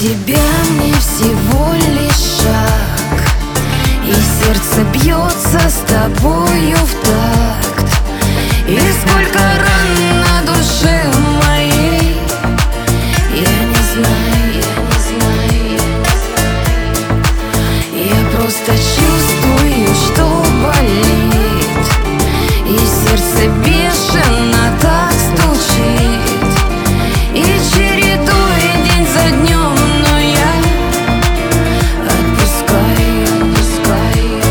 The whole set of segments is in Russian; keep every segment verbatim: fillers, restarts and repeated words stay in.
тебя мне всего лишь шаг, и сердце бьется с тобою в такт. И сколько ран на душе моей, я не знаю, я не знаю. Я просто чувствую, что болит, и сердце бешено так стучит, и чередует день за днем, но я отпускаю, отпускаю,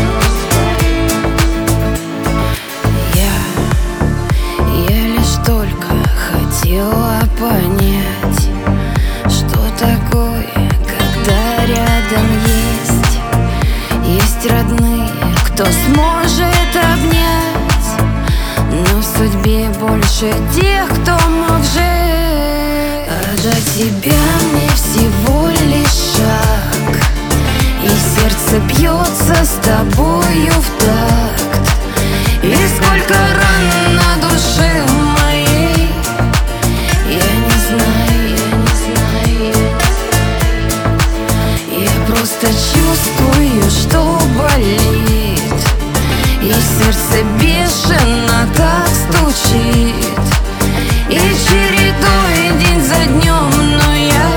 отпускаю. Я, я лишь только хотела понять, что такое, когда рядом есть, есть родные, кто сможет обнять, но в судьбе больше тех, кто мог жить. А до тебя мне всего лишь шаг, и сердце бьется с тобою в такт. И сколько ран на душе моей, я не знаю, я не знаю. Я просто чувствую, что болит, и сердце бешено так стучит, и чередует день за днем, но я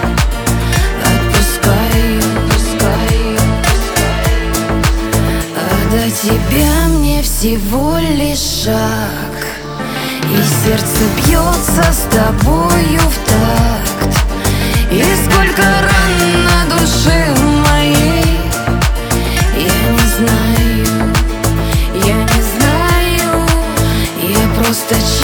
отпускаю, отпускаю, отпускаю. А до тебя мне всего лишь шаг, и сердце бьется с тобою в такт. И сколько ран на душе моей, я не знаю, я не знаю. Я просто